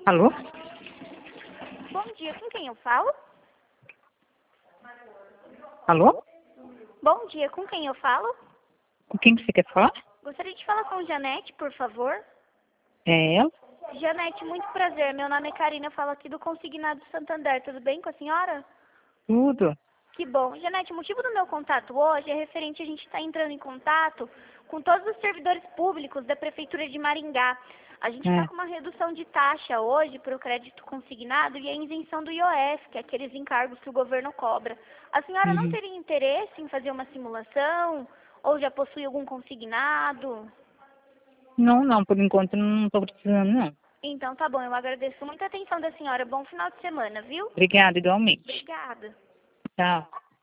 Alô? Bom dia, com quem eu falo? Alô? Bom dia, com quem eu falo? Com quem que você quer falar? Gostaria de falar com Janete, por favor. É ela? Janete, muito prazer. Meu nome é Karina, eu falo aqui do Consignado Santander. Tudo bem com a senhora? Tudo. Que bom. Janete, o motivo do meu contato hoje é referente a gente estar entrando em contato com todos os servidores públicos da Prefeitura de Maringá. A gente está É. com uma redução de taxa hoje para o crédito consignado e a isenção do IOF, que é aqueles encargos que o governo cobra. A senhora não Uhum. teria interesse em fazer uma simulação? Ou já possui algum consignado? Não, por enquanto não estou precisando, não. Então tá bom, eu agradeço muita atenção da senhora. Bom final de semana, viu? Obrigada, igualmente. Obrigada. Tchau.